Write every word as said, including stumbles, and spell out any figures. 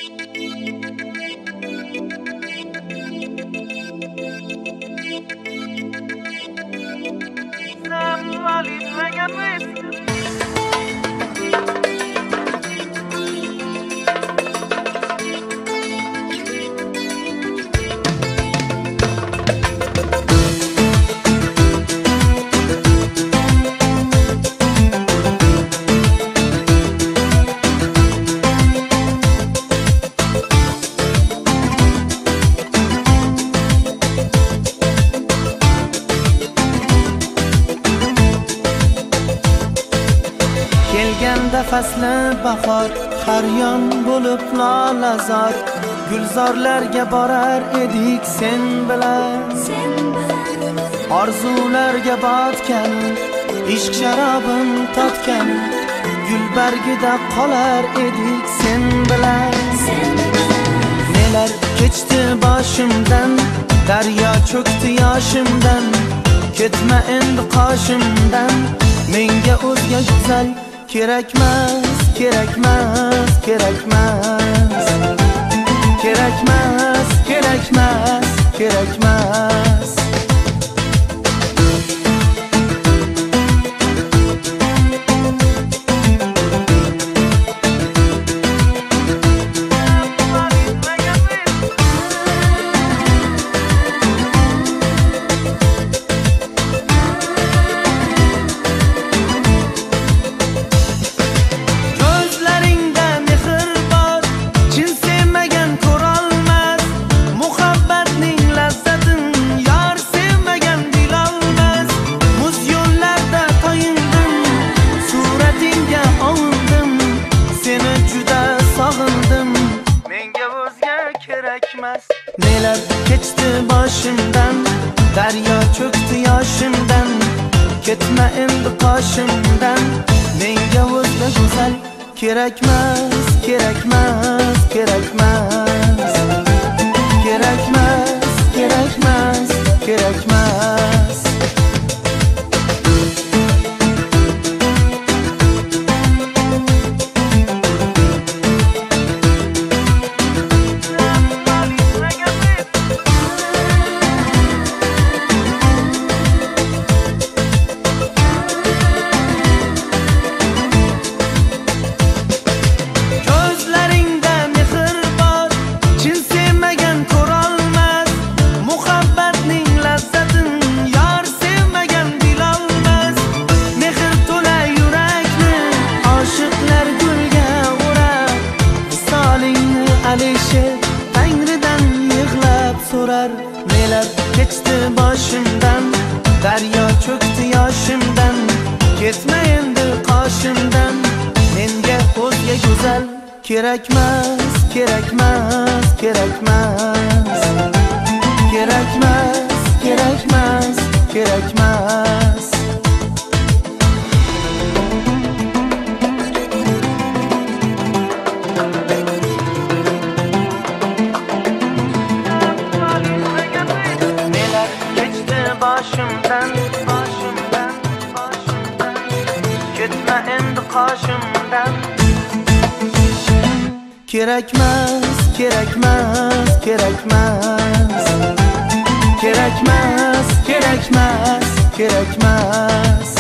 Kelganda fasli bahor, har yon bo'lib lolazor, gulzorlarga borar edik sen bilan. Orzularga botgan, ishq sharobin totgan, gulbargida qolar edik sen bilan. Nelar kechdi boshimdan, daryo cho'kdi yoshimdan, ketma endi qoshimdan, menga o'zga go'zal kerakmas, kerakmas, kerakmas, kerakmas, kerakmas, kerakmas. Nelar kechdi boshimdan, daryo cho'kdi yoshimdan, ketma endi qoshimdan, menga o'zga go'zal kerakmas, kerakmas, kerakmas, kerakmas, kerakmas, kerakmas. Tangridan yig'lab so'rar, nelar kechdi boshimdan, daryo cho'kdi yoshimdan, ketma endi qoshimdan, menga o'zga go'zal kerakmas, kerakmas, kerakmas, kerakmas, kerakmas, kerakmas. Boshimdan, boshimdan, boshimdan, ketma endi qoshimdan. Kerakmas, kerakmas, kerakmas, kerakmas, kerakmas, kerakmas.